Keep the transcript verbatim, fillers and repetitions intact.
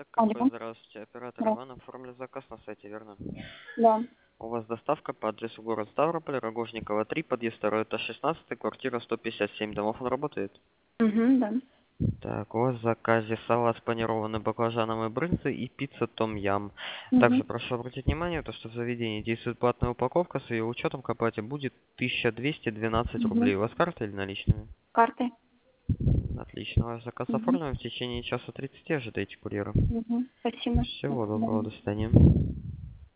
Так, Алло. кафе, здравствуйте. Оператор Да. Иван оформил заказ на сайте, верно? Да. У вас доставка по адресу город Ставрополь, Рогожникова три, подъезд второй, этаж шестнадцать, квартира сто пятьдесят семь. Домофон работает? Угу, да. Так, у вас в заказе салат с панированным баклажаном и брынзой и пицца том ям. Угу. Также прошу обратить внимание, то, что в заведении действует платная упаковка, с ее учетом к оплате будет тысяча двести двенадцать Угу. рублей. У вас карта или наличными? Карты. Отлично, ваш заказ Угу. оформлен в течение часа тридцати, ожидайте курьера. Угу. Спасибо. До Всего доброго, свидания. до свидания.